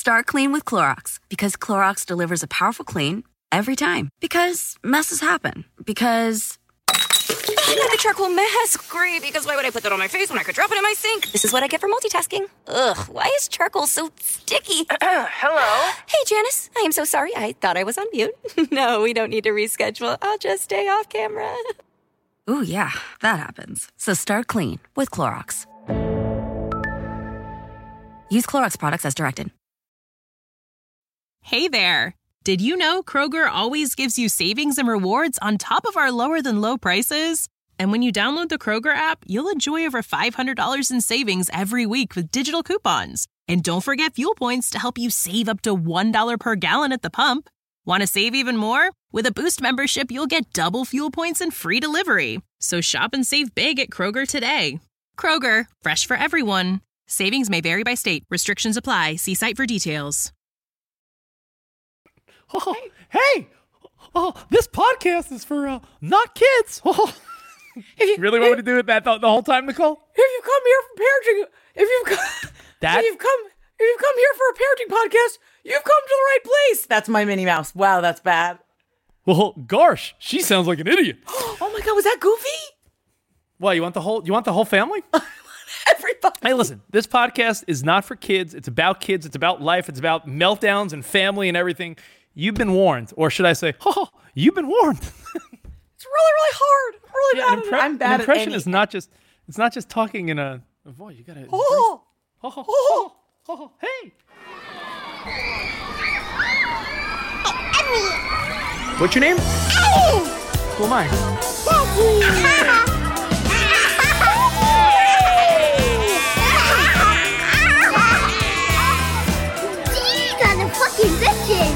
Start clean with Clorox because Clorox delivers a powerful clean every time. Because messes happen. Because I got the charcoal mask. Great, because why would I put that on my face when I could drop it in my sink? This is what I get for multitasking. Ugh, why is charcoal so sticky? Hello? Hey, Janice. I am so sorry. I thought I was on mute. No, we don't need to reschedule. I'll just stay off camera. Ooh, yeah, that happens. So start clean with Clorox. Use Clorox products as directed. Hey there. Did you know Kroger always gives you savings and rewards on top of our lower than low prices? And when you download the Kroger app, you'll enjoy over $500 in savings every week with digital coupons. And don't forget fuel points to help you save up to $1 per gallon at the pump. Want to save even more? With a Boost membership, you'll get double fuel points and free delivery. So shop and save big at Kroger today. Kroger, fresh for everyone. Savings may vary by state. Restrictions apply. See site for details. Oh, hey! Oh, this podcast is for not kids. Oh. If you really want me to do it that the whole time, Nicole? If you come here for parenting, if you've come here for a parenting podcast, you've come to the right place. That's my Minnie Mouse. Wow, that's bad. Well, gosh, she sounds like an idiot. Oh my God, was that Goofy? Well, you want the whole family? Everybody. Hey, listen, this podcast is not for kids. It's about kids. It's about life. It's about meltdowns and family and everything. You've been warned, or should I say, you've been warned. It's really, really hard. Really bad at it. I'm bad at impression anything. is not just, it's not just talking in a voice. You gotta, hey. What's your name? Who am I? These are the fucking bitches.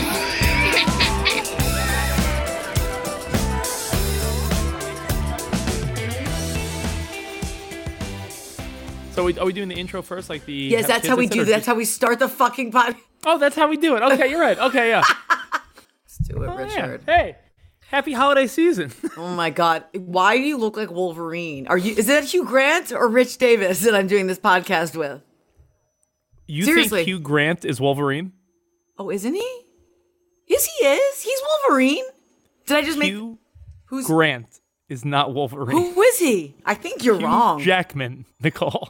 So are we doing the intro first, like the? Yes, that's how we do. That's how we start the fucking pod. Oh, that's how we do it. Okay, you're right. Okay, yeah. Let's do it, Richard. Yeah. Hey, happy holiday season. Oh my God, why do you look like Wolverine? Is it Hugh Grant or Rich Davis that I'm doing this podcast with? You Seriously. think Hugh Grant is Wolverine? Oh, isn't he? Yes, he is. He's Wolverine. Did I just make? Hugh Grant is not Wolverine. Who is he? I think you're wrong. Jackman, Nicole.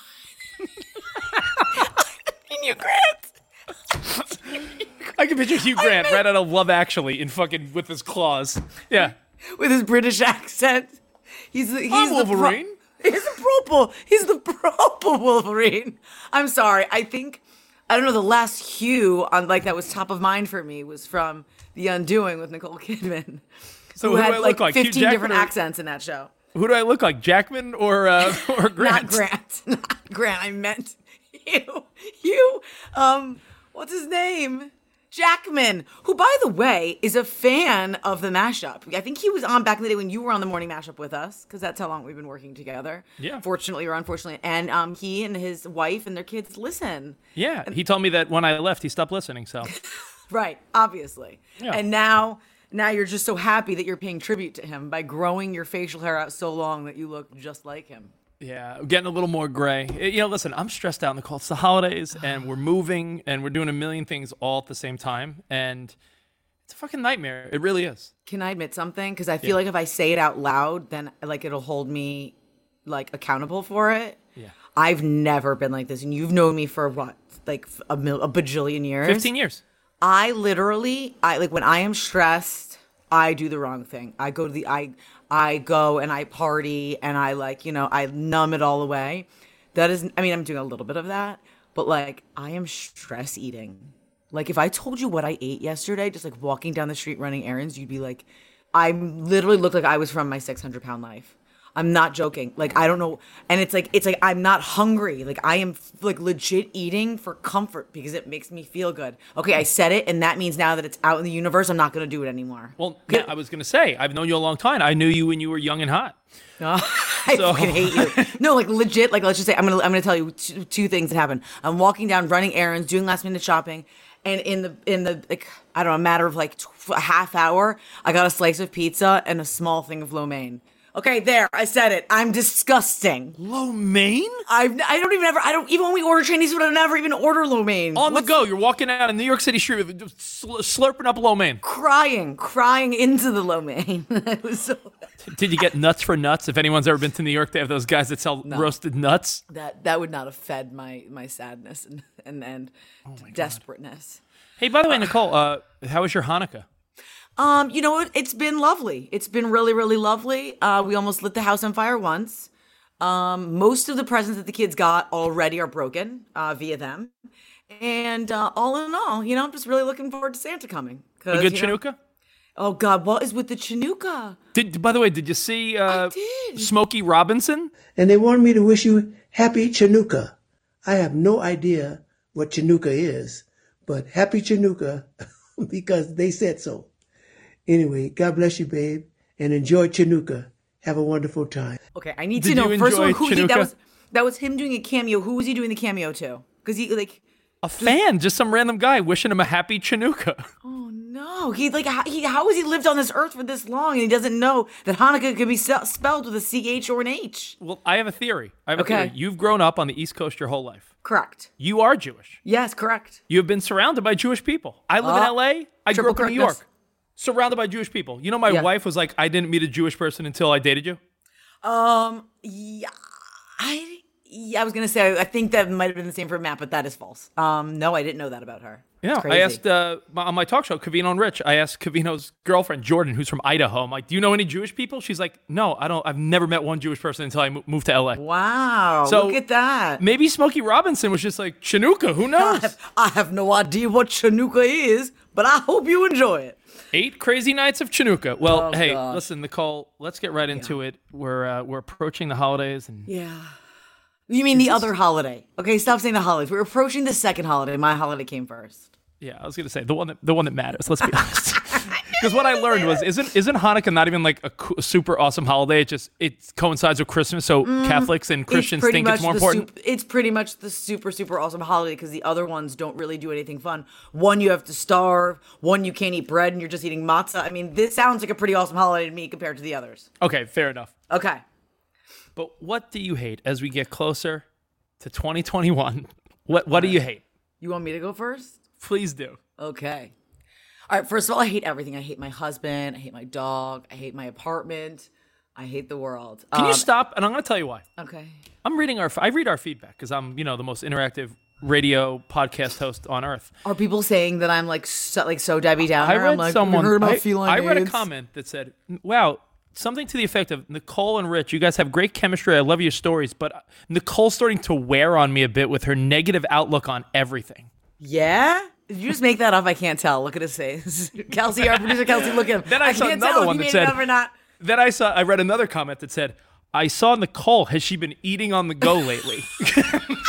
Hugh Grant. I can picture Hugh Grant right out of Love Actually with his claws. Yeah. With his British accent. He's Wolverine. He's the purple Wolverine. I'm sorry. I don't know, the last Hugh on that was top of mind for me was from The Undoing with Nicole Kidman. So who who had do I look like? 15 different accents in that show. Who do I look like? Jackman or Grant? Not Grant. Not Grant. I meant Hugh. What's his name? Jackman, who, by the way, is a fan of the mashup. I think he was on back in the day when you were on the morning mashup with us, because that's how long we've been working together. Yeah. Fortunately or unfortunately. And he and his wife and their kids listen. Yeah, he told me that when I left, he stopped listening, so. Right, obviously. Yeah. And now you're just so happy that you're paying tribute to him by growing your facial hair out so long that you look just like him. Yeah, I'm getting a little more gray. Listen, I'm stressed out, Nicole. It's the holidays, and we're moving, and we're doing a million things all at the same time, and it's a fucking nightmare. It really is. Can I admit something? Because I feel like if I say it out loud, then it'll hold me accountable for it. Yeah. I've never been like this, and you've known me for what, a bajillion years? 15 years. I when I am stressed, I do the wrong thing. I go and I party and I numb it all away. I'm doing a little bit of that, but I am stress eating. If I told you what I ate yesterday, just walking down the street running errands, you'd be like, I literally looked like I was from my 600-pound life. I'm not joking. I don't know. And it's I'm not hungry. I am legit eating for comfort because it makes me feel good. Okay, I said it, and that means now that it's out in the universe, I'm not going to do it anymore. Well, yeah, I was going to say, I've known you a long time. I knew you when you were young and hot. I fucking hate you. No, legit, let's just say, I'm gonna tell you two things that happened. I'm walking down, running errands, doing last minute shopping, and in the I don't know, a matter of a half hour, I got a slice of pizza and a small thing of lo mein. Okay, there. I said it. I'm disgusting. Lo mein? I don't even when we order Chinese food, I never even order lo mein. On the go, you're walking out in New York City street with slurping up lo mein. Crying into the lo mein. It was so Did you get nuts for nuts? If anyone's ever been to New York, they have those guys that sell roasted nuts. that would not have fed my sadness and desperateness. Hey, by the way, Nicole, how was your Hanukkah? You know what? It's been lovely. It's been really, really lovely. We almost lit the house on fire once. Most of the presents that the kids got already are broken via them. And all in all, I'm just really looking forward to Santa coming. A good Chinooka? Oh, God, what is with the Chinooka? By the way, did you see I did. Smokey Robinson? And they wanted me to wish you happy Chinooka. I have no idea what Chinooka is, but happy Chinooka because they said so. Anyway, God bless you, babe, and enjoy Chinooka. Have a wonderful time. Okay, I need Did to know you first of all enjoy who Chinooka? that was him doing a cameo. Who was he doing the cameo to? Because he A fan, just some random guy wishing him a happy Chinooka. oh no, how has he lived on this earth for this long and he doesn't know that Hanukkah could be spelled with a CH or an H? Well, I have a theory. Okay. You've grown up on the East Coast your whole life. Correct. You are Jewish. Yes, correct. You have been surrounded by Jewish people. I live in LA. I grew triple up in New correctness. York. Surrounded by Jewish people. You know, my wife was like, I didn't meet a Jewish person until I dated you. Yeah, I was gonna say I think that might have been the same for Matt, but that is false. No, I didn't know that about her. Yeah, It's crazy. I asked on my talk show, Covino and Rich. I asked Covino's girlfriend Jordan, who's from Idaho. I'm like, "Do you know any Jewish people?" She's like, "No, I don't. I've never met one Jewish person until I moved to LA." Wow, So look at that. Maybe Smokey Robinson was just like Chinooka. Who knows? I have no idea what Chinooka is, but I hope you enjoy it. 8 crazy nights of Chinooka. Well, Oh, hey, gosh. listen, Nicole. Let's get right into it. We're approaching the holidays, and Yeah. You mean the other holiday? Okay, stop saying the holidays. We're approaching the second holiday. My holiday came first. yeah, I was gonna say the one that matters. Let's be honest. Because what I learned was isn't Hanukkah not even like a super awesome holiday? It coincides with Christmas, so Catholics and Christians think it's more important. It's pretty much the super, super awesome holiday because the other ones don't really do anything fun. One, you have to starve. One, you can't eat bread and you're just eating matzah. I mean, this sounds like a pretty awesome holiday to me compared to the others. Okay, fair enough. Okay. But what do you hate as we get closer to 2021? What do you hate? You want me to go first? Please do. Okay. All right, first of all, I hate everything. I hate my husband. I hate my dog. I hate my apartment. I hate the world. Can you stop? And I'm going to tell you why. Okay. I read our feedback because I'm, the most interactive radio podcast host on earth. Are people saying that I'm like so Debbie Downer? I read I'm like, someone. heard about I feline read a AIDS? comment that said, "Wow, something to the effect of Nicole and Rich, you guys have great chemistry. I love your stories, but Nicole's starting to wear on me a bit with her negative outlook on everything." Yeah? Did you just make that up? I can't tell. Look at his face. Kelsey, our producer Kelsey, look at him. Then I saw can't another tell if one he that made said- it up or not. Then I read another comment that said, "I saw Nicole. Has she been eating on the go lately?" I love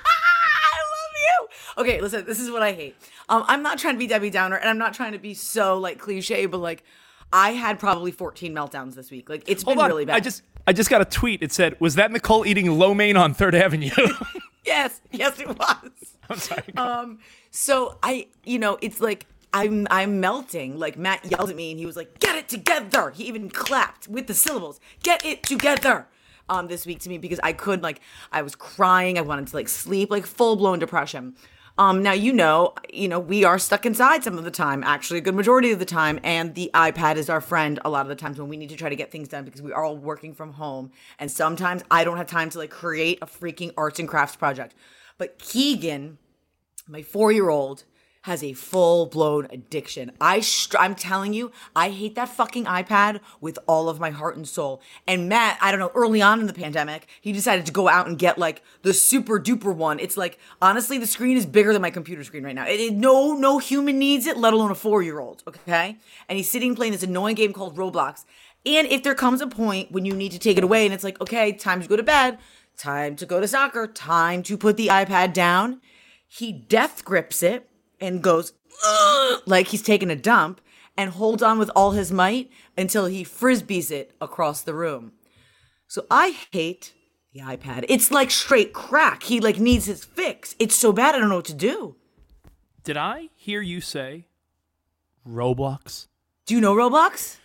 you. Okay, listen, this is what I hate. I'm not trying to be Debbie Downer, and I'm not trying to be so like cliche, but like I had probably 14 meltdowns this week. Like it's been Hold on. really bad. I just got a tweet. It said, "Was that Nicole eating lo mein on 3rd Avenue?" yes, it was. I'm sorry. So it's like I'm melting. Like Matt yelled at me and he was like, "Get it together." He even clapped with the syllables. "Get it together." This week to me because I I was crying. I wanted to like sleep, like full blown depression. Now we are stuck inside some of the time, actually a good majority of the time, and the iPad is our friend a lot of the times when we need to try to get things done because we are all working from home, and sometimes I don't have time to like create a freaking arts and crafts project. But Keegan, my 4-year-old, has a full-blown addiction. I'm telling you, I hate that fucking iPad with all of my heart and soul. And Matt, I don't know, early on in the pandemic, he decided to go out and get like the super duper one. It's like, honestly, the screen is bigger than my computer screen right now. No human needs it, let alone a 4-year-old, okay? And he's sitting playing this annoying game called Roblox. And if there comes a point when you need to take it away and it's like, okay, time to go to bed, time to go to soccer, time to put the iPad down, he death grips it and goes, ugh, like he's taking a dump, and holds on with all his might until he frisbees it across the room. So I hate the iPad. It's like straight crack. He like needs his fix. It's so bad I don't know what to do. Did I hear you say Roblox? Do you know Roblox?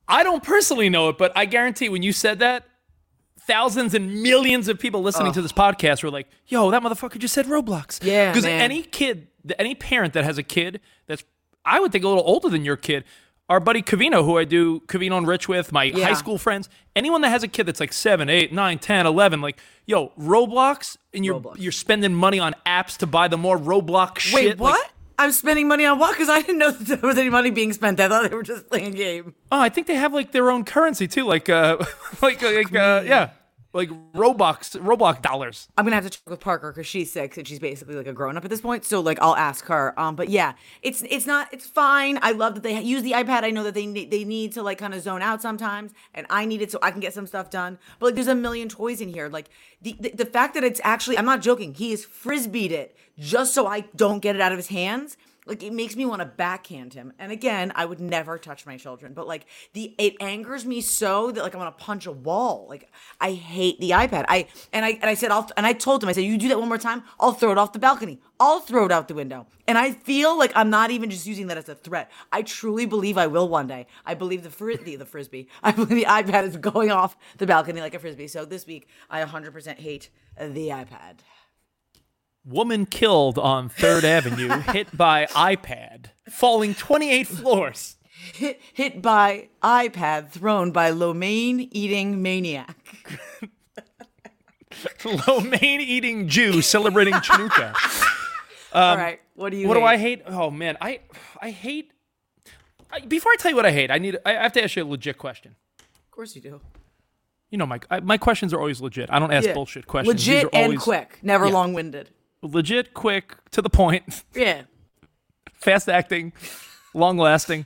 I don't personally know it, but I guarantee when you said that, thousands and millions of people listening to this podcast were like, yo, that motherfucker just said Roblox. Yeah, Because man. any kid, any parent that has a kid that's, I would think, a little older than your kid, our buddy Cavino, who I do Cavino and Rich with, my high school friends, anyone that has a kid that's like 7, 8, 9, 10, 11, like, yo, Roblox, and you're spending money on apps to buy the more Roblox shit. Wait, what? Like, I'm spending money on what? Because I didn't know that there was any money being spent. I thought they were just playing a game. oh, I think they have like their own currency too, like like Roblox dollars. I'm gonna have to check with Parker because she's 6 and she's basically like a grown up at this point. So like I'll ask her. But yeah, it's fine. I love that they use the iPad. I know that they need to like kind of zone out sometimes, and I need it so I can get some stuff done. But like there's a million toys in here. Like the fact that it's actually, I'm not joking. He has frisbeed it just so I don't get it out of his hands. Like, it makes me want to backhand him. And again, I would never touch my children. But, like, it angers me so that, like, I want to punch a wall. Like, I hate the iPad. I told him, I said, you do that one more time, I'll throw it off the balcony. I'll throw it out the window. And I feel like I'm not even just using that as a threat. I truly believe I will one day. I believe the frisbee. I believe the iPad is going off the balcony like a frisbee. So this week, I 100% hate the iPad. Woman killed on 3rd Avenue, hit by iPad, falling 28 floors. Hit by iPad thrown by lo mein eating maniac. Lo mein eating Jew celebrating Chanukah. All right, what do you? What do I hate? Oh man, I hate. Before I tell you what I hate, I have to ask you a legit question. Of course you do. You know, my questions are always legit. I don't ask bullshit questions. Legit These are and always quick, never long-winded. Legit, quick, to the point. Yeah. Fast acting, long lasting.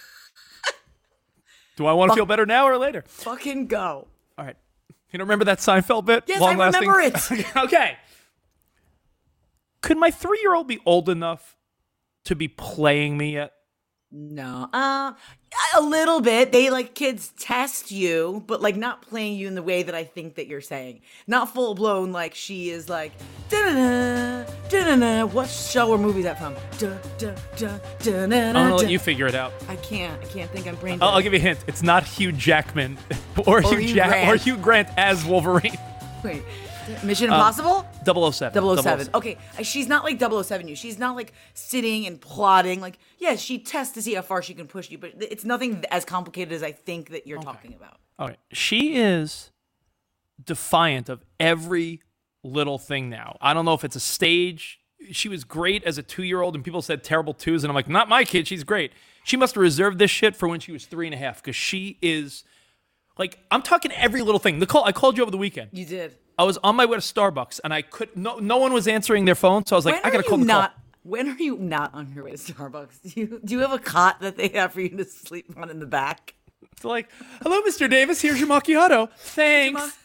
Do I want to feel better now or later? Fucking go. All right. You don't remember that Seinfeld bit? Yes, long I lasting? remember it. Okay. Could my 3-year-old be old enough to be playing me yet? No. A little bit. They, like, kids test you, but, like, not playing you in the way that I think that you're saying. Not full blown, like, she is like, da-da-da, da-da-da. What show or movie is that from? I'm gonna let you figure it out. I can't think. I'm brain dead. I'll give you a hint. It's not Hugh Jackman or Hugh Grant as Wolverine. Wait. Mission Impossible? 007. 007. Okay, she's not like 007 you. She's not like sitting and plotting. Like, yes, she tests to see how far she can push you, but it's nothing as complicated as I think that you're talking about. All right. She is defiant of every little thing now. I don't know if it's a stage. She was great as a 2-year-old, and people said terrible 2s, and I'm like, not my kid. She's great. She must have reserved this shit for when she was 3.5, because she is, like, I'm talking every little thing. Nicole, I called you over the weekend. You did. I was on my way to Starbucks, and I could no one was answering their phone, so I was like, I gotta call Nicole. When are you not on your way to Starbucks? Do you have a cot that they have for you to sleep on in the back? It's like, hello, Mr. Davis, here's your macchiato. Thanks.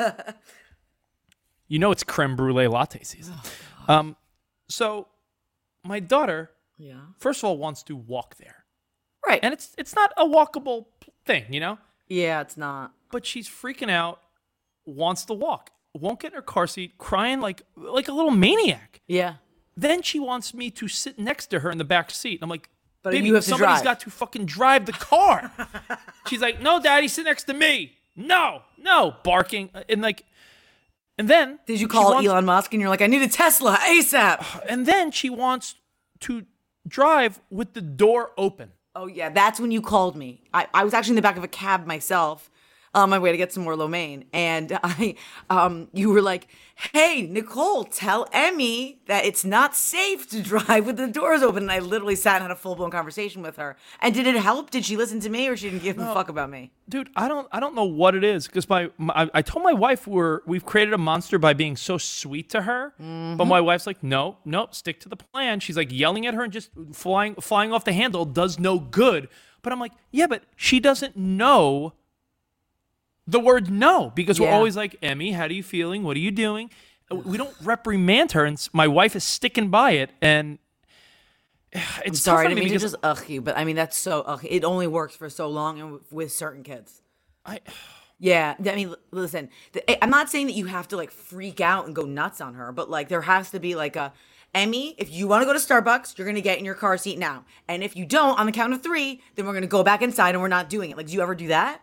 You know it's creme brulee latte season. So my daughter, first of all, wants to walk there. Right. And it's not a walkable thing, you know? Yeah, it's not. But she's freaking out, wants to walk, won't get in her car seat, crying like a little maniac. Yeah. Then she wants me to sit next to her in the back seat. I'm like, but baby, you have to somebody's drive. got to fucking drive the car. She's like, no, Daddy, sit next to me. No, barking. And then did you call Elon Musk and you're like, I need a Tesla ASAP? And then she wants to drive with the door open. Oh yeah, that's when you called me. I was actually in the back of a cab myself, on my way to get some more lo mein, and you were like, "Hey, Nicole, tell Emmy that it's not safe to drive with the doors open." And I literally sat and had a full blown conversation with her. And did it help? Did she listen to me, or she didn't give a fuck about me? Dude, I don't know what it is, because I told my wife we've created a monster by being so sweet to her, but my wife's like, no, stick to the plan. She's like yelling at her and just flying off the handle does no good. But I'm like, yeah, but she doesn't know the word no, because we're always like, Emmy, how are you feeling? What are you doing? We don't reprimand her, and my wife is sticking by it, and it's I'm sorry, I tough didn't on me mean to because just you, but I mean that's so it only works for so long and with certain kids. Yeah, I mean, listen, I'm not saying that you have to like freak out and go nuts on her, but like there has to be like Emmy, if you want to go to Starbucks, you're going to get in your car seat now. And if you don't, on the count of 3, then we're going to go back inside and we're not doing it. Like, do you ever do that?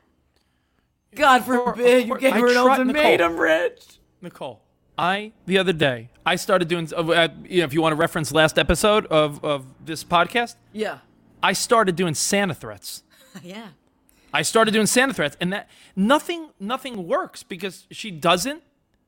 God forbid you gave her an ultimatum, Rich. Nicole, the other day, I started doing, if you want to reference last episode of this podcast, Yeah. I started doing Santa threats. Yeah. I started doing Santa threats, and that nothing works because she doesn't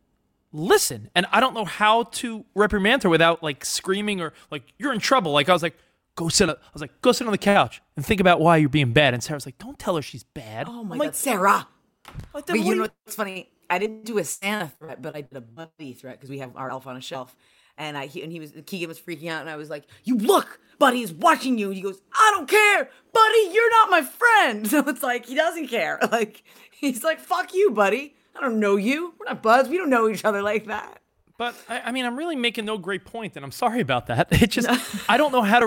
listen. And I don't know how to reprimand her without like screaming or like, you're in trouble. Like I was like, go sit on the couch and think about why you're being bad. And Sarah's like, don't tell her she's bad. Oh my I'm God, like, Sarah. Like, But you know what's funny? I didn't do a Santa threat, but I did a buddy threat because we have our elf on a shelf. And Keegan was freaking out, and I was like, "You look, Buddy is watching you." And he goes, "I don't care, Buddy. You're not my friend." So it's like he doesn't care. Like he's like, "Fuck you, Buddy. I don't know you. We're not buds. We don't know each other like that." But I mean, I'm really making no great point, and I'm sorry about that. It just I don't know how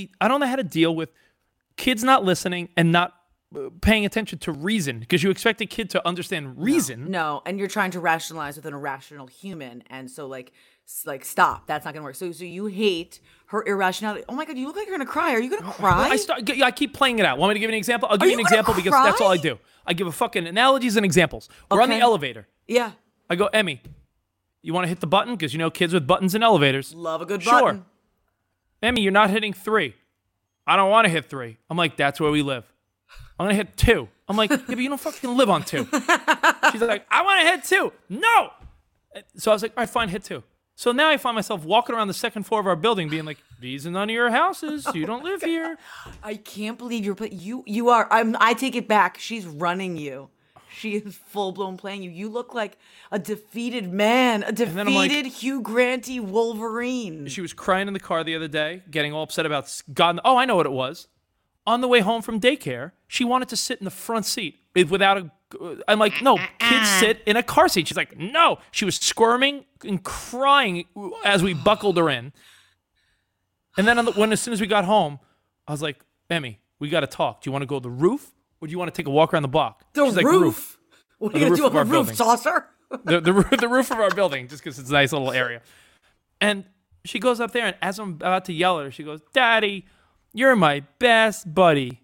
to deal with kids not listening and not paying attention to reason, because you expect a kid to understand reason. No, and you're trying to rationalize with an irrational human, and so like stop. That's not gonna work. So you hate her irrationality. Oh my God, you look like you're gonna cry. Are you gonna cry? I keep playing it out. Want me to give you an example? I'll give you an example because cry? that's all I do. I give a fucking analogies and examples. We're on the Okay. elevator. Yeah, I go, Emmy, you want to hit the button? Because you know kids with buttons in elevators. love a good Sure. button. Emmy, you're not hitting 3. I don't want to hit 3. I'm like, that's where we live. I'm going to hit 2. I'm like, yeah, but you don't fucking live on 2. She's like, I want to hit 2. No. So I was like, all right, fine, hit 2. So now I find myself walking around the second floor of our building being like, these are none of your houses. You don't live here. I can't believe you are. I take it back. She's running you. She is full blown playing you. You look like a defeated man, a then I'm like- defeated Hugh Granty Wolverine. She was crying in the car the other day, getting all upset about God. Oh, I know what it was. On the way home from daycare, she wanted to sit in the front seat without a. I'm like, no, kids sit in a car seat. She's like, no. She was squirming and crying as we buckled her in. And then as soon as we got home, I was like, Emmy, we got to talk. Do you want to go to the roof, or do you want to take a walk around the block? The She's like, roof? What are you The gonna roof do of our on the roof, building. saucer? the roof of our building, just because it's a nice little area. And she goes up there, and as I'm about to yell at her, she goes, Daddy, you're my best buddy.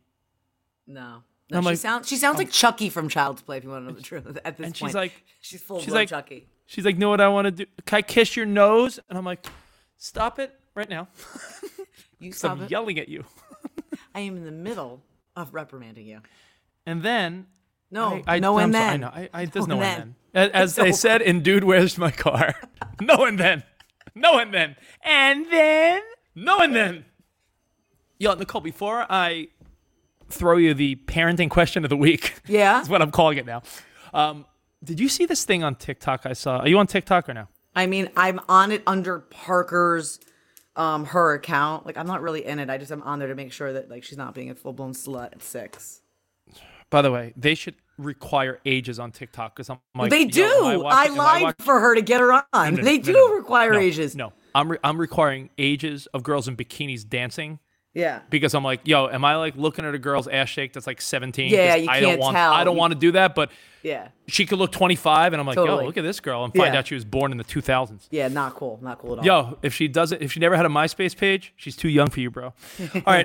No. I'm she like- sounds like Chucky from Child's Play, if you want to know the truth at this And point. she's like, she's full she's blown like, Chucky. She's like, know what I want to do? Can I kiss your nose? And I'm like, stop it right now. You 'Cause stop I'm it. yelling at you. I am in the middle of reprimanding you. And then No, I no, and I'm then. sorry, I there's no and and then. As they over. said in Dude, Where's My Car? No and then. No and then. And then. No and then. Yo, Nicole, before I throw you the parenting question of the week. Yeah? That's what I'm calling it now. Did you see this thing on TikTok I saw? Are you on TikTok or no? I mean, I'm on it under Parker's her account. Like, I'm not really in it. I'm on there to make sure that like she's not being a full blown slut at 6. By the way, they should require ages on TikTok because I'm like, They yo, do. am I watching- am lied watching- for her to get her on. No, They no, do no, no. require No, ages. No, I'm requiring ages of girls in bikinis dancing Yeah. because I'm like, yo, am I like looking at a girl's ass shake that's like 17? Yeah, 'Cause you I don't can't want, tell. I don't want to do that, but Yeah. she could look 25, and I'm like, Totally. yo, look at this girl, and find Yeah. out she was born in the 2000s. Yeah, not cool. Not cool at all. Yo, if she never had a MySpace page, she's too young for you, bro. All right,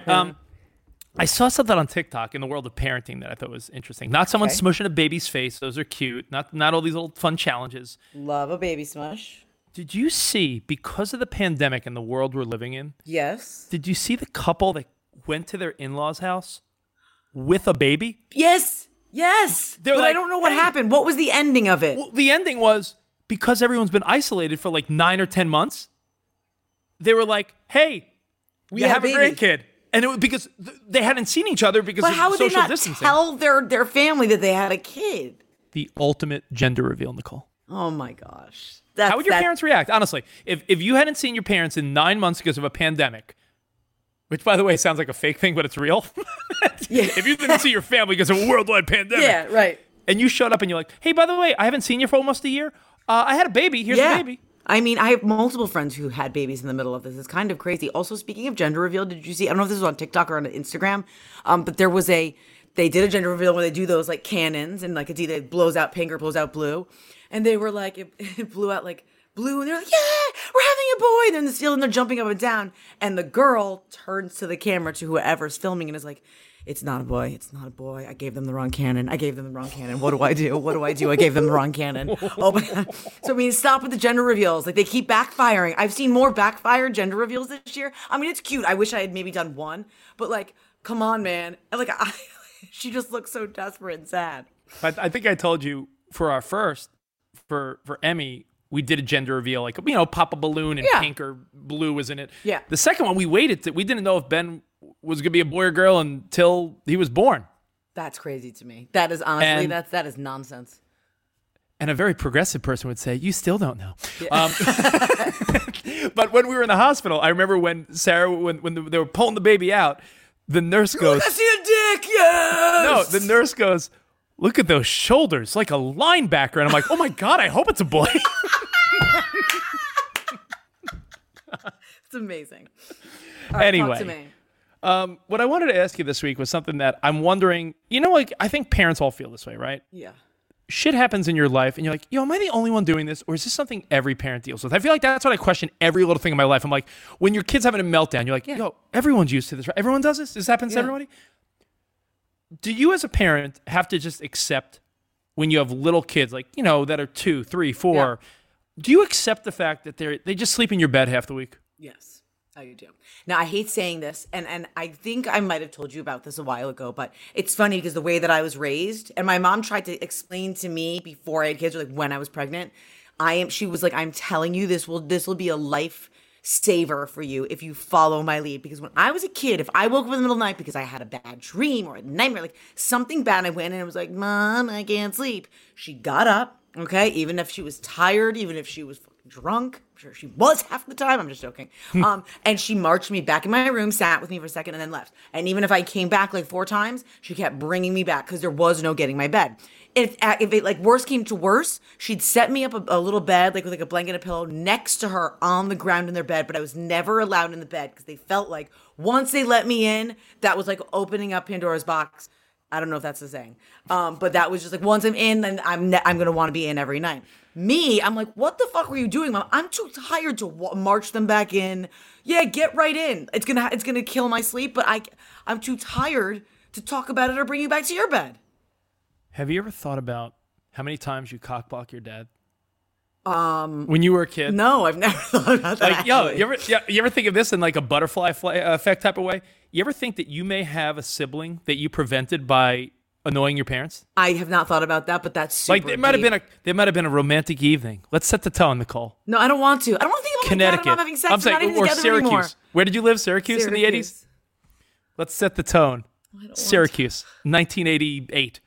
I saw something on TikTok in the world of parenting that I thought was interesting. Not someone Okay. smushing a baby's face; those are cute. Not all these little fun challenges. Love a baby smush. Did you see, because of the pandemic and the world we're living in, Yes. did you see the couple that went to their in-laws' house with a baby? Yes. Yes. They're But I like, don't know what hey. happened. What was the ending of it? Well, the ending was, because everyone's been isolated for like 9 or 10 months, they were like, hey, we had a have a baby. great kid. And it was because they hadn't seen each other because But of how would they social not distancing. tell their family that they had a kid? The ultimate gender reveal, Nicole. Oh my gosh. How would your parents react? Honestly, if you hadn't seen your parents in 9 months because of a pandemic, which, by the way, sounds like a fake thing, but it's real. Yeah. If you didn't see your family because of a worldwide pandemic, Yeah, right. and you showed up and you're like, hey, by the way, I haven't seen you for almost a year. I had a baby. Here's the baby. I mean, I have multiple friends who had babies in the middle of this. It's kind of crazy. Also, speaking of gender reveal, did you see? I don't know if this was on TikTok or on Instagram, but they did a gender reveal where they do those like cannons and like it's either blows out pink or blows out blue, and they were like it blew out like Blue, and they're like, yeah, we're having a boy. And then they're jumping up and down. And the girl turns to the camera to whoever's filming and is like, it's not a boy. It's not a boy. I gave them the wrong cannon. I gave them the wrong cannon. What do I do? What do I do? I gave them the wrong cannon. Oh my God. So I mean, stop with the gender reveals. Like they keep backfiring. I've seen more backfired gender reveals this year. I mean, it's cute. I wish I had maybe done one, but like, come on, man. And like, she just looks so desperate and sad. I think I told you for our first, for Emmy, we did a gender reveal, like, you know, pop a balloon and pink or blue was in it. Yeah. The second one, we waited. We didn't know if Ben was going to be a boy or girl until he was born. That's crazy to me. That is honestly, that is nonsense. And a very progressive person would say, you still don't know. Yeah. But when we were in the hospital, I remember when Sarah, when they were pulling the baby out, the nurse goes, I see a dick, yes! No, the nurse goes, look at those shoulders, like a linebacker. And I'm like, oh my God, I hope it's a boy. It's amazing. Anyway. Talk to me. What I wanted to ask you this week was something that I'm wondering, you know, like, I think parents all feel this way, right? Yeah. Shit happens in your life and you're like, yo, am I the only one doing this? Or is this something every parent deals with? I feel like that's what I question every little thing in my life. I'm like, when your kid's having a meltdown, you're like, yo, everyone's used to this, right? Everyone does this? This happens to everybody? Do you as a parent have to just accept when you have little kids, like, you know, that are 2, 3, 4, do you accept the fact that they just sleep in your bed half the week? Yes. I do. Now, I hate saying this, and I think I might have told you about this a while ago, but it's funny because the way that I was raised, and my mom tried to explain to me before I had kids, or like when I was pregnant, she was like, I'm telling you, this will be a life saver for you if you follow my lead. Because when I was a kid, if I woke up in the middle of the night because I had a bad dream or a nightmare, like something bad, I went in and I was like, Mom, I can't sleep. She got up, okay, even if she was tired, even if she was drunk. I'm sure she was half the time. I'm just joking. And she marched me back in my room, sat with me for a second, and then left. And even if I came back like 4 times, she kept bringing me back because there was no getting my bed. If it like worse came to worse, she'd set me up a little bed, like with like a blanket and a pillow next to her on the ground in their bed. But I was never allowed in the bed because they felt like once they let me in, that was like opening up Pandora's box. I don't know if that's the saying. But that was just like, once I'm in, then I'm going to want to be in every night. Me, I'm like, what the fuck were you doing, Mom? I'm too tired to march them back in. Yeah, get right in. It's gonna kill my sleep, but I'm too tired to talk about it or bring you back to your bed. Have you ever thought about how many times you cockblock your dad? When you were a kid? No, I've never thought about that. Like, yo, you ever think of this in like a butterfly effect type of way? You ever think that you may have a sibling that you prevented by annoying your parents? I have not thought about that, but that's super like there might have been a romantic evening. Let's set the tone, Nicole. No, I don't want to. I don't want to think about Connecticut. My dad and Mom having sex. I'm saying, not even or together Syracuse. anymore. Where did you live? Syracuse in the 80s? Let's set the tone. Syracuse, 1988.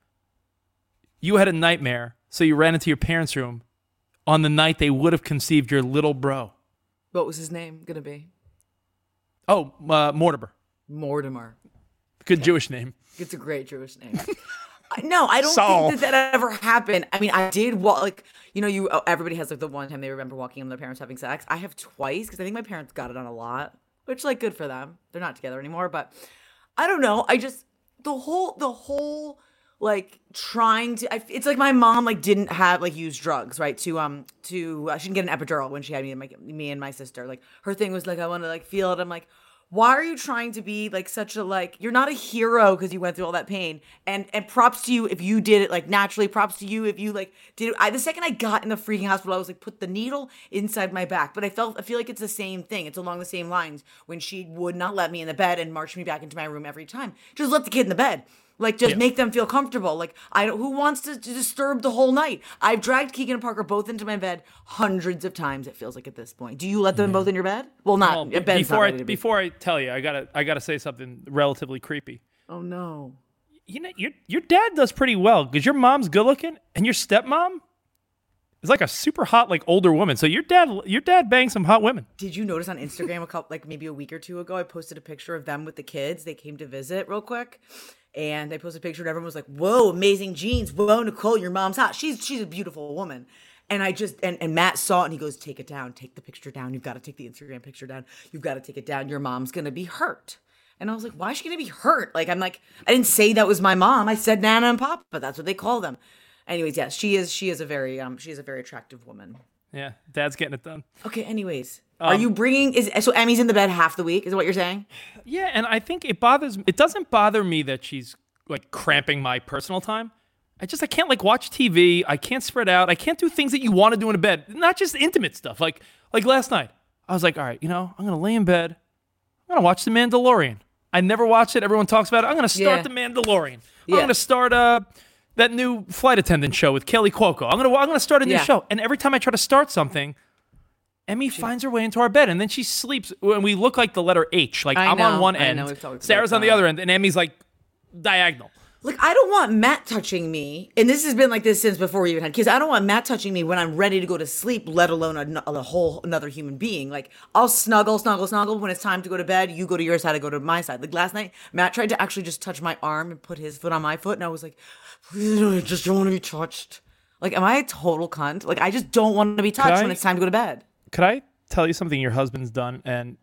You had a nightmare, so you ran into your parents' room on the night they would have conceived your little bro. What was his name gonna be? Oh, Mortimer. Mortimer. Good Jewish name. It's a great Jewish name. No, I don't Saul. think that ever happened. I mean, I did like, you know, everybody has like the one time they remember walking in with their parents having sex. I have twice because I think my parents got it on a lot, which like good for them. They're not together anymore, but I don't know. I just the whole like trying to. It's like my mom like didn't have like use drugs, right? She didn't get an epidural when she had me and my sister. Like her thing was like I want to like feel it. I'm like, why are you trying to be like such a like you're not a hero because you went through all that pain and props to you if you did it like naturally, props to you if you like did it. The second I got in the freaking hospital I was like put the needle inside my back, but I feel like it's the same thing. It's along the same lines when she would not let me in the bed and march me back into my room every time. Just let the kid in the bed. Like, just make them feel comfortable. Like, who wants to disturb the whole night? I've dragged Keegan and Parker both into my bed hundreds of times, it feels like, at this point. Do you let them both in your bed? Well, not. Well, Ben's not ready to be. Before I tell you, I gotta say something relatively creepy. Oh, no. You know, your dad does pretty well because your mom's good looking and your stepmom is like a super hot, like older woman. So your dad bangs some hot women. Did you notice on Instagram maybe a week or two ago, I posted a picture of them with the kids. They came to visit real quick. And I posted a picture and everyone was like, whoa, amazing jeans. Whoa, Nicole, your mom's hot. She's a beautiful woman. And I just, and Matt saw it and he goes, take it down. Take the picture down. You've got to take the Instagram picture down. You've got to take it down. Your mom's going to be hurt. And I was like, why is she going to be hurt? Like, I'm like, I didn't say that was my mom. I said Nana and Papa, but that's what they call them. Anyways, yes, she is a very attractive woman. Yeah, Dad's getting it done. Okay, anyways. Are you bringing, so Emmy's in the bed half the week, is what you're saying? Yeah, and I think it doesn't bother me that she's like cramping my personal time. I can't like watch TV. I can't spread out. I can't do things that you want to do in a bed. Not just intimate stuff. Like last night, I was like, all right, I'm going to lay in bed. I'm going to watch The Mandalorian. I never watched it. Everyone talks about it. I'm going to start The Mandalorian. I'm going to start that new flight attendant show with Kelly Cuoco. I'm going to start a new show. And every time I try to start something, Emmy finds her way into our bed, and then she sleeps. And we look like the letter H. Like I'm on one end, Sarah's on the other end, and Emmy's like diagonal. Like, I don't want Matt touching me, and this has been like this since before we even had kids. I don't want Matt touching me when I'm ready to go to sleep, let alone another human being. Like, I'll snuggle. When it's time to go to bed, you go to your side, I go to my side. Like, last night, Matt tried to actually just touch my arm and put his foot on my foot, and I was like, please, I just don't want to be touched. Like, am I a total cunt? Like, I just don't want to be touched when it's time to go to bed. Could I tell you something your husband's done, and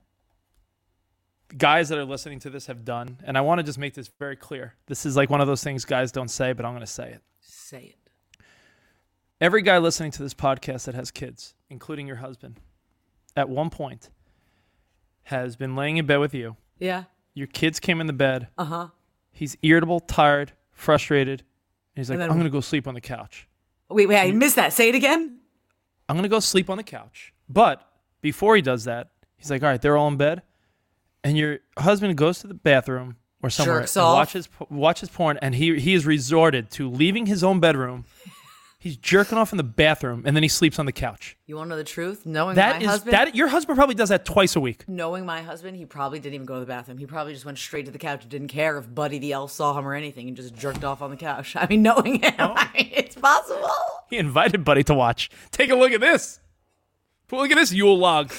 guys that are listening to this have done, and I want to just make this very clear. This is like one of those things guys don't say, but I'm going to say it. Say it. Every guy listening to this podcast that has kids, including your husband, at one point has been laying in bed with you. Yeah. Your kids came in the bed. Uh-huh. He's irritable, tired, frustrated. And he's like, I'm going to go sleep on the couch. Wait, I missed that. Say it again. I'm going to go sleep on the couch. But before he does that, he's like, all right, they're all in bed. And your husband goes to the bathroom or somewhere and watches porn, and he is resorted to leaving his own bedroom. He's jerking off in the bathroom, and then he sleeps on the couch. You want to know the truth? Knowing my husband, your husband probably does that twice a week. Knowing my husband, he probably didn't even go to the bathroom. He probably just went straight to the couch and didn't care if Buddy the elf saw him or anything, and just jerked off on the couch. I mean, knowing him, it's possible. He invited Buddy to watch. Take a look at this. Look at this Yule log.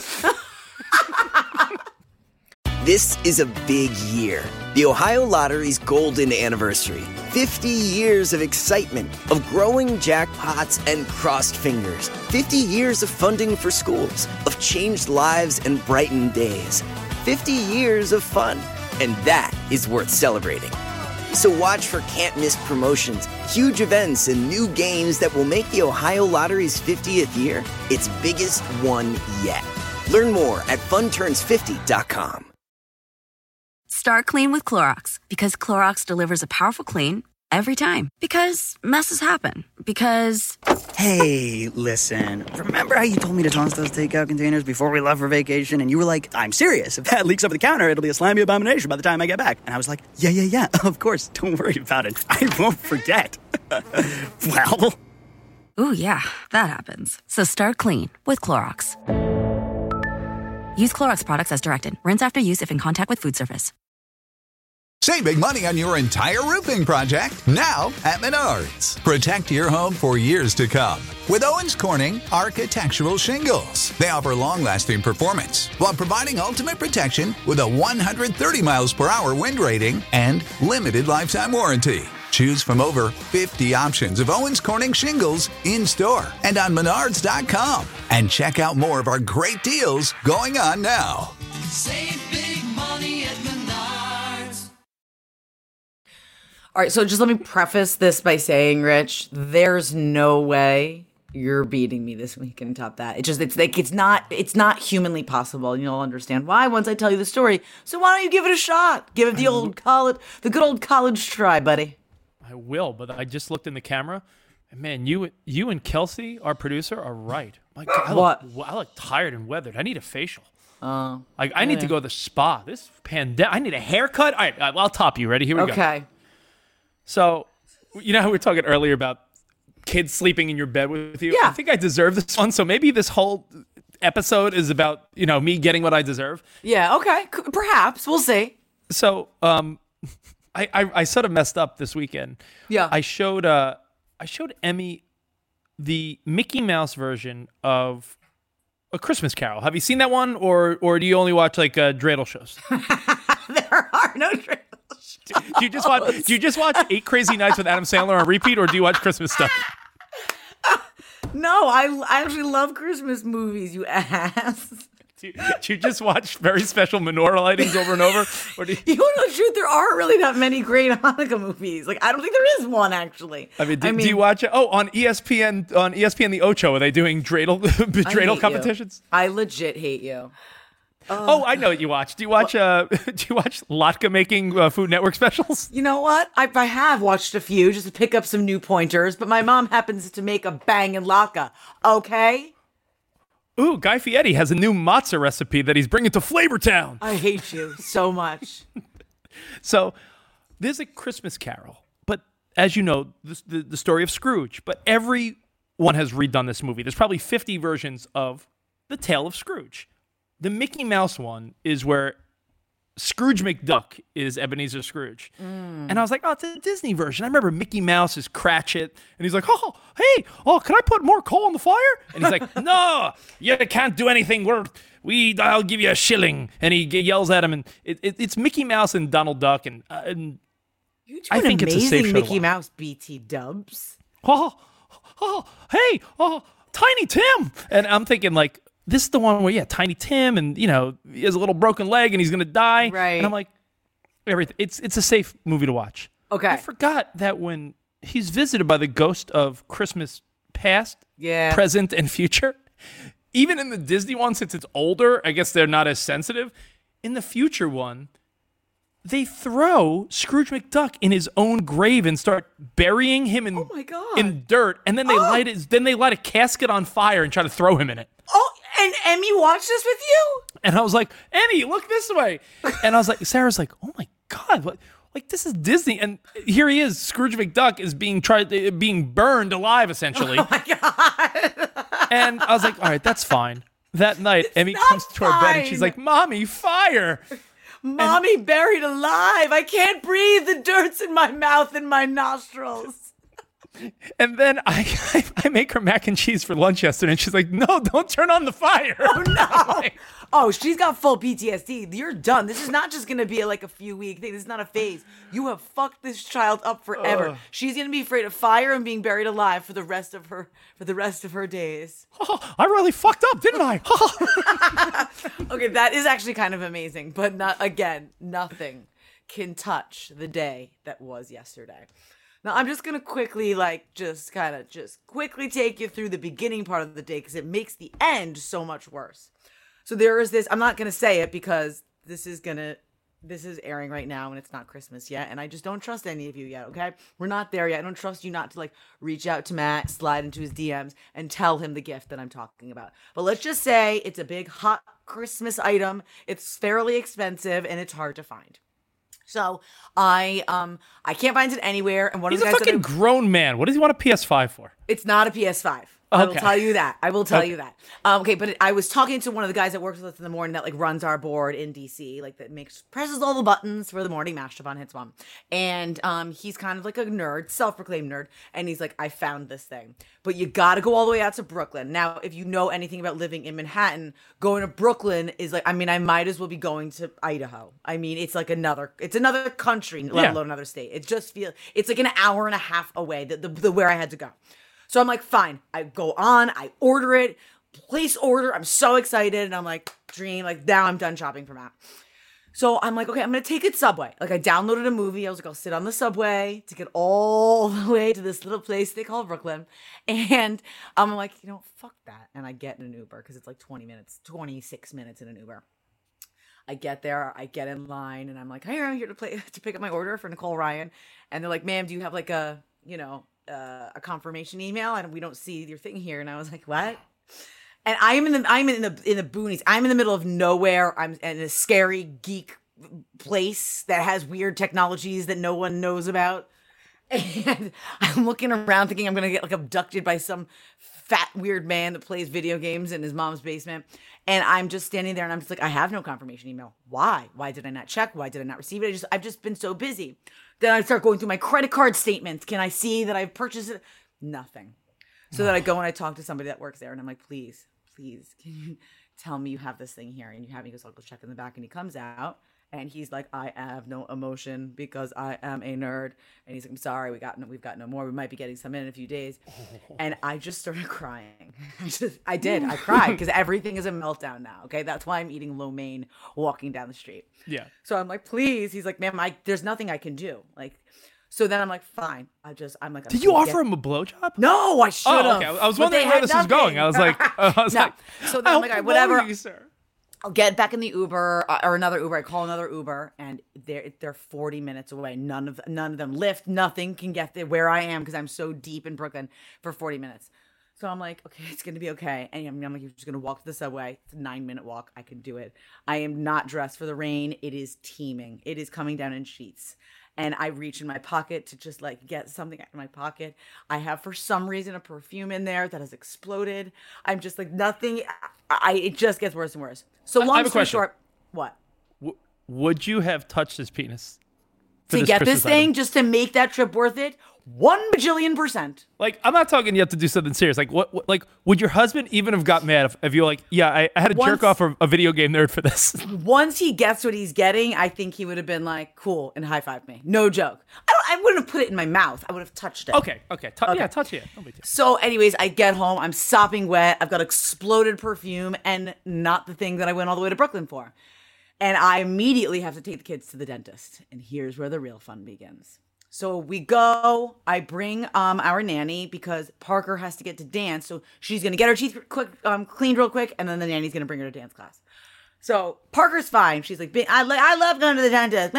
This is a big year. The Ohio Lottery's golden anniversary. 50 years of excitement, of growing jackpots and crossed fingers. 50 years of funding for schools, of changed lives and brightened days. 50 years of fun, and that is worth celebrating. So watch for can't-miss promotions, huge events, and new games that will make the Ohio Lottery's 50th year its biggest one yet. Learn more at funturns50.com. Start clean with Clorox, because Clorox delivers a powerful clean every time. Because messes happen. Because... Hey, listen. Remember how you told me to toss those takeout containers before we left for vacation? And you were like, I'm serious. If that leaks over the counter, it'll be a slimy abomination by the time I get back. And I was like, yeah, of course. Don't worry about it. I won't forget. Well... Ooh, yeah, that happens. So start clean with Clorox. Use Clorox products as directed. Rinse after use if in contact with food surface. Save big money on your entire roofing project now at Menards. Protect your home for years to come with Owens Corning Architectural Shingles. They offer long-lasting performance while providing ultimate protection with a 130 miles per hour wind rating and limited lifetime warranty. Choose from over 50 options of Owens Corning shingles in-store and on Menards.com. And check out more of our great deals going on now. Save big money at Menards. All right, so just let me preface this by saying, Rich, there's no way you're beating me this week and top that. It's not humanly possible, and you'll understand why once I tell you the story. So why don't you give it a shot? Give it the good old college try, buddy. I will, but I just looked in the camera, and man, you and Kelsey, our producer, are right. My God, I look tired and weathered. I need a facial. I need to go to the spa. This pandemic, I need a haircut. All right, I'll top you. Ready? Here we go. Okay. So, you know how we were talking earlier about kids sleeping in your bed with you? Yeah. I think I deserve this one. So maybe this whole episode is about, me getting what I deserve. Yeah, okay. Perhaps. We'll see. So, I sort of messed up this weekend. Yeah. I showed Emmy the Mickey Mouse version of A Christmas Carol. Have you seen that one, or do you only watch like dreidel shows? There are no dreidel shows. Do you just watch 8 Crazy Nights with Adam Sandler on repeat, or do you watch Christmas stuff? No, I actually love Christmas movies, you ass. Do you just watch very special menorah lightings over and over? Or do You know the truth, there aren't really that many great Hanukkah movies. Like, I don't think there is one, actually. I mean, do you watch it? Oh, on ESPN the Ocho, are they doing dreidel competitions? I legit hate you. Oh, I know what you watch. Do you watch Latka making Food Network specials? You know what? I have watched a few just to pick up some new pointers, but my mom happens to make a bangin' latke. Okay? Ooh, Guy Fieri has a new matzah recipe that he's bringing to Flavortown. I hate you so much. So there's a Christmas Carol, but as you know, the story of Scrooge. But everyone has redone this movie. There's probably 50 versions of The Tale of Scrooge. The Mickey Mouse one is where Scrooge McDuck is Ebenezer Scrooge. And I was like, oh, it's a Disney version. I remember Mickey Mouse is Cratchit. And he's like, oh, hey, can I put more coal on the fire? And he's like, no, you can't do anything. I'll give you a shilling. And he yells at him. And it's Mickey Mouse and Donald Duck. And You do I think an it's a safe amazing show to Mickey watch. Mouse BT dubs. Hey, Tiny Tim. And I'm thinking like, this is the one where, Tiny Tim, and, he has a little broken leg, and he's going to die. Right. And I'm like, everything. It's a safe movie to watch. Okay. I forgot that when he's visited by the ghost of Christmas past, present, and future, even in the Disney one, since it's older, I guess they're not as sensitive. In the future one, they throw Scrooge McDuck in his own grave and start burying him in dirt, and then they light a casket on fire and try to throw him in it. Oh, and Emmy watched this with you? And I was like, Emmy, look this way. And I was like, Sarah's like, oh my God, what? Like, this is Disney. And here he is, Scrooge McDuck is being burned alive, essentially. Oh my God. And I was like, all right, that's fine. That night, Emmy comes to our bed and she's like, Mommy, fire. Mommy buried alive. I can't breathe. The dirt's in my mouth and my nostrils. And then I make her mac and cheese for lunch yesterday, and she's like, no, don't turn on the fire. Oh, no. Oh, she's got full PTSD. You're done. This is not just going to be like a few week thing. This is not a phase. You have fucked this child up forever. She's going to be afraid of fire and being buried alive for the rest of her days. Oh, I really fucked up, didn't I? Okay, that is actually kind of amazing, but nothing can touch the day that was yesterday. Now, I'm just going to quickly, quickly take you through the beginning part of the day because it makes the end so much worse. So there is this, I'm not going to say it because this is airing right now and it's not Christmas yet. And I just don't trust any of you yet, okay? We're not there yet. I don't trust you not to, reach out to Matt, slide into his DMs, and tell him the gift that I'm talking about. But let's just say it's a big, hot Christmas item. It's fairly expensive and it's hard to find. So I can't find it anywhere. And He's a fucking grown man. What does he want a PS5 for? It's not a PS5. I will tell you that. Okay, but I was talking to one of the guys that works with us in the morning that runs our board in DC, presses all the buttons for the morning mashup on Hits One. And he's kind of like a nerd, self-proclaimed nerd, and he's like, I found this thing. But you got to go all the way out to Brooklyn. Now, if you know anything about living in Manhattan, going to Brooklyn is I might as well be going to Idaho. I mean, it's another country, let alone another state. It just feels, it's like an hour and a half away, the where I had to go. So I'm like, fine. I go on, I order it, place order. I'm so excited. And I'm like, dream. Now I'm done shopping for Matt. So I'm like, okay, I'm going to take it subway. I downloaded a movie. I was like, I'll sit on the subway to get all the way to this little place they call Brooklyn. And I'm like, fuck that. And I get in an Uber because it's 26 minutes in an Uber. I get there, I get in line, and I'm like, hey, I'm here to pick up my order for Nicole Ryan. And they're like, ma'am, do you have a confirmation email? And we don't see your thing here. And I was like, what? And I'm in the boonies. I'm in the middle of nowhere. I'm in a scary geek place that has weird technologies that no one knows about. And I'm looking around thinking I'm going to get abducted by some fat weird man that plays video games in his mom's basement. And I'm just standing there and I'm just like, I have no confirmation email. Why? Why did I not check? Why did I not receive it? I've just been so busy. Then I start going through my credit card statements. Can I see that I've purchased it? Nothing. So then I go and I talk to somebody that works there and I'm like, please, can you tell me you have this thing here? And you have me, he goes, I'll go check in the back. And he comes out And he's like, I have no emotion because I am a nerd. And he's like, I'm sorry, we've got no more. We might be getting some in a few days. And I just started crying. I did. I cried because everything is a meltdown now. Okay, that's why I'm eating lo mein walking down the street. Yeah. So I'm like, please. He's like, ma'am, there's nothing I can do. Like, so then I'm like, fine. I'm like, did you offer him a blowjob? No, I should have. Oh, okay. I was wondering where this was going. I was like, no. So then I'm like, all right, whatever. You, sir. I'll get back in the Uber or another Uber. I call another Uber, and they're 40 minutes away. None of them Lyft. Nothing can get there where I am because I'm so deep in Brooklyn for 40 minutes. So I'm like, okay, it's gonna be okay. And I'm like, you're just gonna walk to the subway. It's a 9-minute walk. I can do it. I am not dressed for the rain. It is teeming. It is coming down in sheets. And I reach in my pocket to just like get something out of my pocket. I have, for some reason, a perfume in there that has exploded. I'm just like, nothing. It just gets worse and worse. So long story short, what? Would you have touched his penis to get this thing just to make that trip worth it? 1 bajillion%. Like, I'm not talking you have to do something serious. Like, what like, would your husband even have got mad if you're like, yeah, I had to jerk off a video game nerd for this? Once he gets what he's getting, I think he would have been like, cool, and high-fived me. No joke. I wouldn't have put it in my mouth. I would have touched it. Okay. Yeah, touch it. Don't be too. So anyways, I get home. I'm sopping wet. I've got exploded perfume and not the thing that I went all the way to Brooklyn for. And I immediately have to take the kids to the dentist. And here's where the real fun begins. So we go, I bring our nanny because Parker has to get to dance. So she's going to get her teeth cleaned real quick. And then the nanny's going to bring her to dance class. So Parker's fine. She's like, I love going to the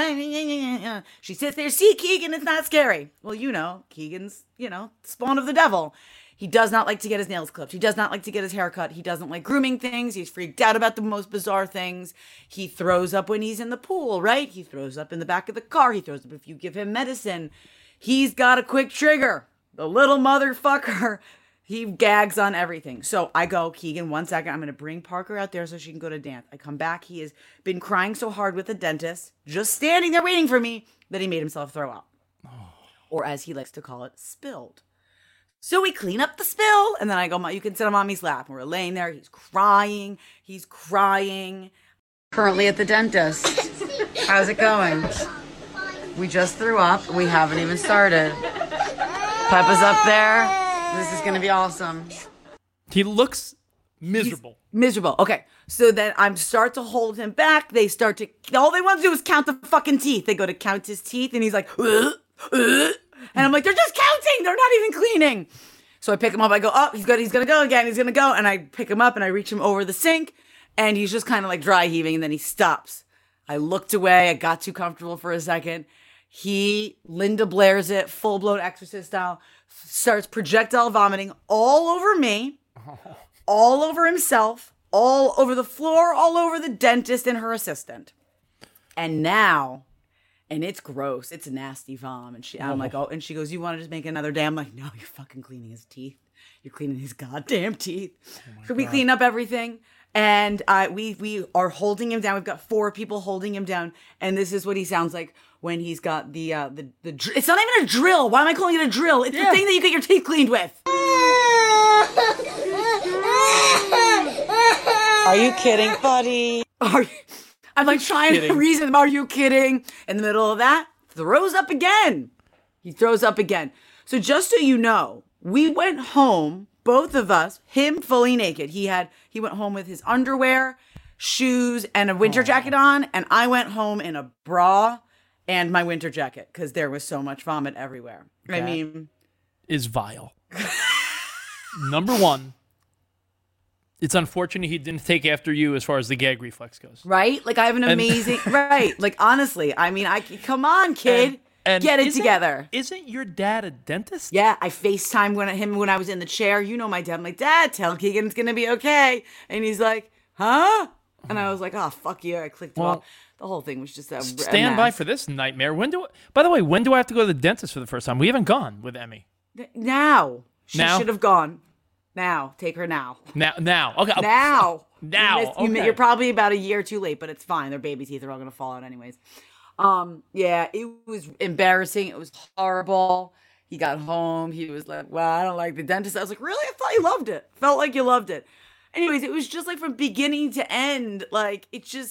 dentist. She sits there, see, Keegan, it's not scary. Well, Keegan's, spawn of the devil. He does not like to get his nails clipped. He does not like to get his hair cut. He doesn't like grooming things. He's freaked out about the most bizarre things. He throws up when he's in the pool, right? He throws up in the back of the car. He throws up if you give him medicine. He's got a quick trigger. The little motherfucker. He gags on everything. So I go, Keegan, 1 second. I'm going to bring Parker out there so she can go to dance. I come back. He has been crying so hard with the dentist, just standing there waiting for me, that he made himself throw up. Oh. Or as he likes to call it, spilled. So we clean up the spill, and then I go, you can sit on mommy's lap. And we're laying there. He's crying. Currently at the dentist. How's it going? We just threw up. We haven't even started. Peppa's up there. This is going to be awesome. He looks miserable. Miserable. Okay. So then I start to hold him back. All they want to do is count the fucking teeth. They go to count his teeth, and he's like, and I'm like, they're just counting. They're not even cleaning. So I pick him up. I go, oh, he's good. He's going to go again. He's going to go. And I pick him up and I reach him over the sink. And he's just kind of like dry heaving. And then he stops. I looked away. I got too comfortable for a second. He Linda Blair's it, full-blown Exorcist style, starts projectile vomiting all over me, all over himself, all over the floor, all over the dentist and her assistant. And now... And it's gross. It's a nasty vom. And I'm like, oh, and she goes, you want to just make another day? I'm like, no, you're fucking cleaning his teeth. You're cleaning his goddamn teeth. So we clean up everything. And we are holding him down. We've got 4 people holding him down. And this is what he sounds like when he's got the it's not even a drill. Why am I calling it a drill? It's the thing that you get your teeth cleaned with. Are you kidding, buddy? I'm like trying to reason him. Are you kidding? In the middle of that, throws up again. He throws up again. So just so you know, we went home, both of us, him fully naked. He went home with his underwear, shoes, and a winter jacket on. And I went home in a bra and my winter jacket because there was so much vomit everywhere. That is vile. Number one. It's unfortunate he didn't take after you as far as the gag reflex goes. Right? Like, I have an amazing... right. Like, honestly, I mean, come on, kid. And get it together. Isn't your dad a dentist? Yeah, I FaceTimed him when I was in the chair. You know my dad. I'm like, Dad, tell Keegan it's going to be okay. And he's like, huh? And I was like, oh, fuck you. I clicked off. The whole thing was just a stand by for this nightmare. By the way, when do I have to go to the dentist for the first time? We haven't gone with Emmy. Now. She should have gone. Now. Take her now. Now. Okay. Now. Okay. You're probably about a year too late, but it's fine. Their baby teeth are all going to fall out anyways. Yeah, it was embarrassing. It was horrible. He got home. He was like, well, I don't like the dentist. I was like, really? I thought you loved it. Felt like you loved it. Anyways, it was just like from beginning to end. Like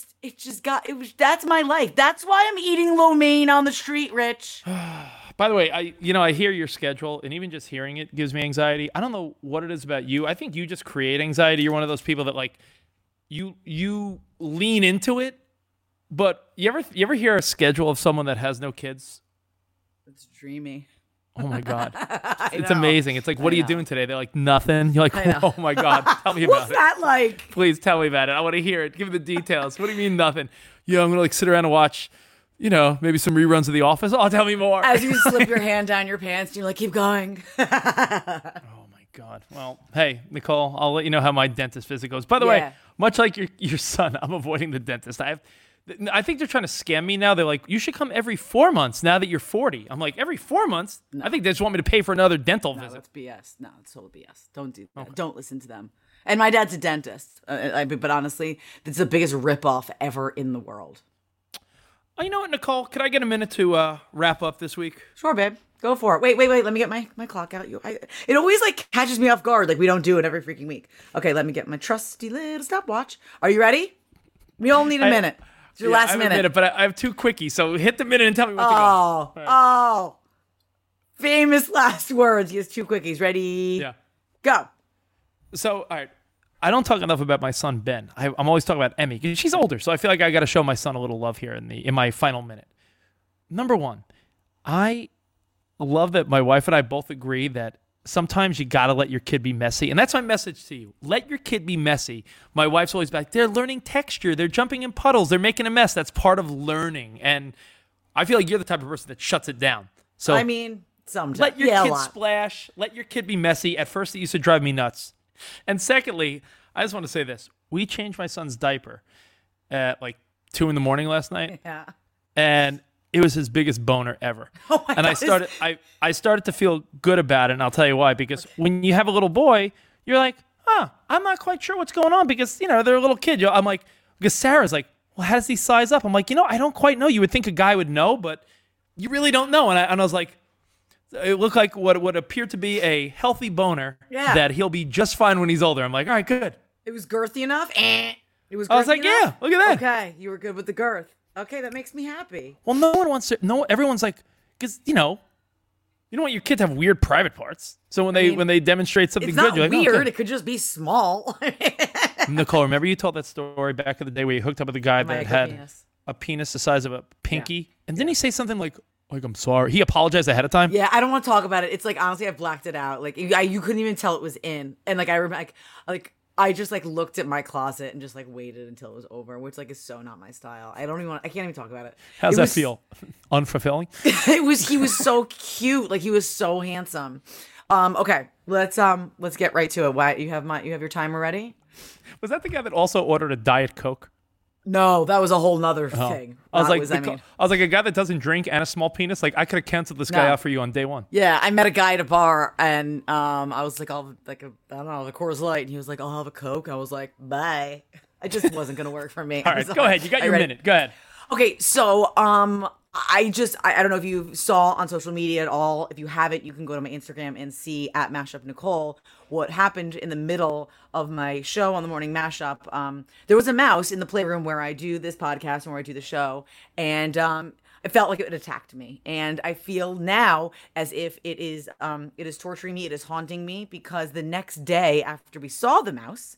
that's my life. That's why I'm eating lo mein on the street, Rich. By the way, I hear your schedule, and even just hearing it gives me anxiety. I don't know what it is about you. I think you just create anxiety. You're one of those people that like you lean into it. But you ever hear a schedule of someone that has no kids? It's dreamy. Oh my God. It's amazing. It's like, what are you doing today? They're like, nothing. You're like, oh my God, tell me about it. What's that like? Please tell me about it. I want to hear it. Give me the details. What do you mean nothing? Yeah, I'm going to like sit around and watch, maybe some reruns of The Office. Oh, tell me more. As you slip your hand down your pants and you're like, keep going. Oh my God. Well, hey, Nicole, I'll let you know how my dentist visit goes. By the way, much like your son, I'm avoiding the dentist. I think they're trying to scam me now. They're like, you should come every 4 months now that you're 40. I'm like, every 4 months? No. I think they just want me to pay for another dental visit. That's BS. No, it's total BS. Don't do that. Okay. Don't listen to them. And my dad's a dentist. But honestly, it's the biggest ripoff ever in the world. Oh, you know what, Nicole? Could I get a minute to wrap up this week? Sure, babe. Go for it. Wait. Let me get my clock out. It always like catches me off guard. Like we don't do it every freaking week. Okay, let me get my trusty little stopwatch. Are you ready? We all need a minute. It's your last minute. But I have 2 quickies, so hit the minute and tell me what to go. Oh, famous last words. He has 2 quickies. Ready? Yeah. Go. So, all right. I don't talk enough about my son, Ben. I'm always talking about Emmy, because she's older, so I feel like I got to show my son a little love here in my final minute. Number 1, I love that my wife and I both agree that sometimes you got to let your kid be messy. And that's my message to you. Let your kid be messy. My wife's always like, they're learning texture. They're jumping in puddles. They're making a mess. That's part of learning. And I feel like you're the type of person that shuts it down. So I mean, sometimes. Let your kid splash. Let your kid be messy. At first, it used to drive me nuts. And secondly, I just want to say this. We changed my son's diaper at like 2 a.m. last night. Yeah. And it was his biggest boner ever. Oh my God. I started to feel good about it, and I'll tell you why. Because when you have a little boy, you're like, I'm not quite sure what's going on because, they're a little kid. I'm like, because Sarah's like, well, how does he size up? I'm like, I don't quite know. You would think a guy would know, but you really don't know. And I was like, it looked like what appeared to be a healthy boner that he'll be just fine when he's older. I'm like, all right, good. It was girthy enough? It was girthy I was like, enough? yeah, look at that. Okay, you were good with the girth. Okay, that makes me happy. Well, no one wants to. No, everyone's like, because you don't want your kid to have weird private parts. So when they demonstrate something it's good, not you're like, weird. Okay. It could just be small. Nicole, remember you told that story back in the day where you hooked up with a guy that had a penis the size of a pinky, and didn't he say something like I'm sorry? He apologized ahead of time. Yeah, I don't want to talk about it. It's like honestly, I blacked it out. Like you couldn't even tell it was in, and like I remember, like I just like looked at my closet and just like waited until it was over, which like is so not my style. I can't even talk about it. How's that feel? Unfulfilling? He was so cute. Like he was so handsome. Okay, let's get right to it. Why you have your timer ready? Was that the guy that also ordered a Diet Coke? No, that was a whole nother thing. I was like a guy that doesn't drink and a small penis. Like I could have canceled this guy out for you on day one. Yeah, I met a guy at a bar and I was like, I'll have the Coors Light, and he was like, I'll have a Coke. I was like, bye. It just wasn't gonna work for me. All right, go ahead. You got your minute. Go ahead. Okay, so I don't know if you saw on social media at all. If you haven't, you can go to my Instagram and see at Mashup Nicole what happened in the middle of my show on the morning mashup. There was a mouse in the playroom where I do this podcast and where I do the show, and it felt like it attacked me. And I feel now as if it is torturing me, it is haunting me, because the next day after we saw the mouse,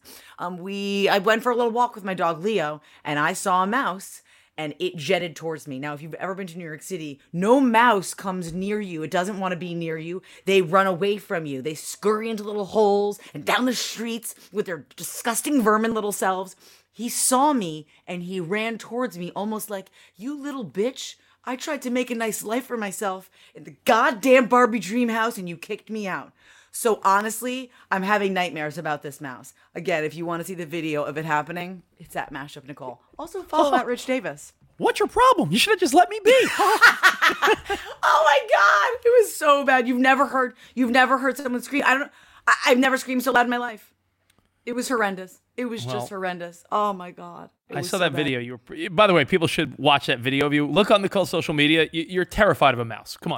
I went for a little walk with my dog Leo, and I saw a mouse. And it jetted towards me. Now, if you've ever been to New York City, no mouse comes near you. It doesn't want to be near you. They run away from you. They scurry into little holes and down the streets with their disgusting vermin little selves. He saw me and he ran towards me almost like, you little bitch. I tried to make a nice life for myself in the goddamn Barbie dream house and you kicked me out. So honestly, I'm having nightmares about this mouse. Again, if you want to see the video of it happening, it's at Mashup Nicole. Also follow at Rich Davis. What's your problem? You should have just let me be. Oh my God, it was so bad. You've never heard someone scream. I've never screamed so loud in my life. It was horrendous. It was just horrendous. Oh my God. I saw that video. By the way, people should watch that video of you. Look on Nicole's social media. You're terrified of a mouse. Come on.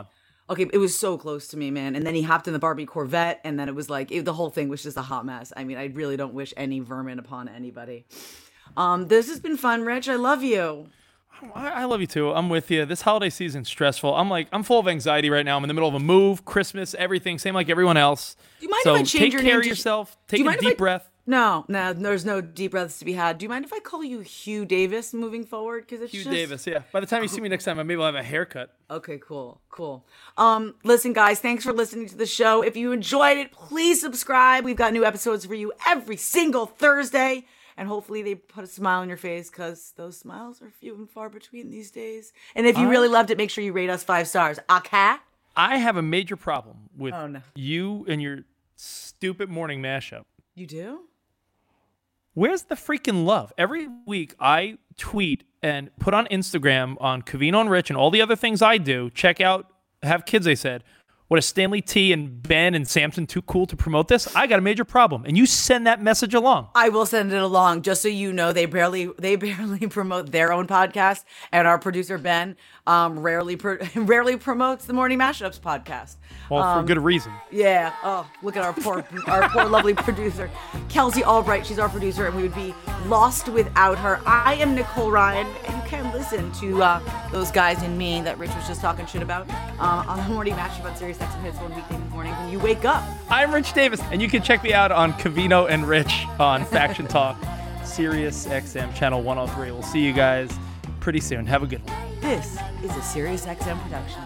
Okay, it was so close to me, man. And then he hopped in the Barbie Corvette, and then it was like, the whole thing was just a hot mess. I mean, I really don't wish any vermin upon anybody. This has been fun, Rich. I love you. I love you too. I'm with you. This holiday season's stressful. I'm full of anxiety right now. I'm in the middle of a move, Christmas, everything, same like everyone else. Do you mind if I change your name? Take care of yourself. Take a deep breath. No, there's no deep breaths to be had. Do you mind if I call you Hugh Davis moving forward? Because Hugh Davis, yeah. By the time you see me next time, maybe I'll have a haircut. Okay, cool. Listen, guys, thanks for listening to the show. If you enjoyed it, please subscribe. We've got new episodes for you every single Thursday. And hopefully they put a smile on your face, because those smiles are few and far between these days. And if you really loved it, make sure you rate us 5 stars. Okay? I have a major problem with you and your stupid morning mashup. You do? Where's the freaking love? Every week I tweet and put on Instagram on Covino and Rich and all the other things I do. Check out Have Kids, they said. What, is Stanley T and Ben and Samson too cool to promote this? I got a major problem. And you send that message along. I will send it along. Just so you know, they barely promote their own podcast. And our producer, Ben, rarely promotes the Morning Mashups podcast. Well, for good reason. Yeah. Oh, look at our poor lovely producer, Kelsey Albright. She's our producer, and we would be lost without her. I am Nicole Ryan, and you can listen to those guys and me that Rich was just talking shit about on the Morning Mashup on Sirius XM Hits one weekday morning when you wake up. I'm Rich Davis, and you can check me out on Covino and Rich on Faction Talk, Sirius XM Channel 103. We'll see you guys pretty soon. Have a good one. This is a Sirius XM production.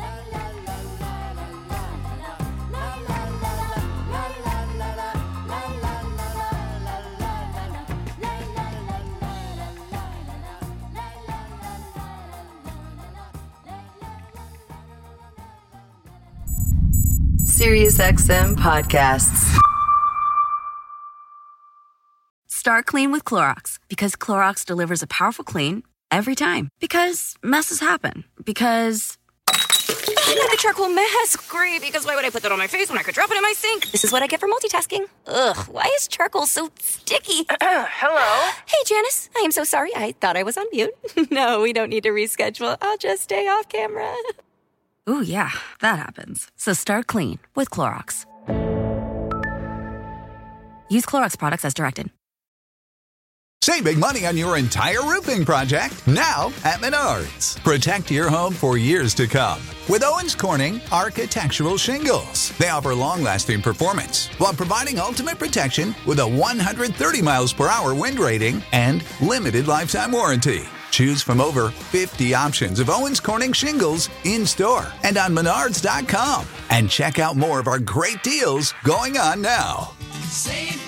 SiriusXM podcasts. Start clean with Clorox, because Clorox delivers a powerful clean every time. Because messes happen. Because I got the charcoal mask. Great, because why would I put that on my face when I could drop it in my sink? This is what I get for multitasking. Ugh, why is charcoal so sticky? Hello? Hey, Janice. I am so sorry. I thought I was on mute. No, we don't need to reschedule. I'll just stay off camera. Ooh, yeah, that happens. So start clean with Clorox. Use Clorox products as directed. Save big money on your entire roofing project now at Menards. Protect your home for years to come with Owens Corning Architectural Shingles. They offer long-lasting performance while providing ultimate protection with a 130 miles per hour wind rating and limited lifetime warranty. Choose from over 50 options of Owens Corning shingles in-store and on Menards.com. And check out more of our great deals going on now. Save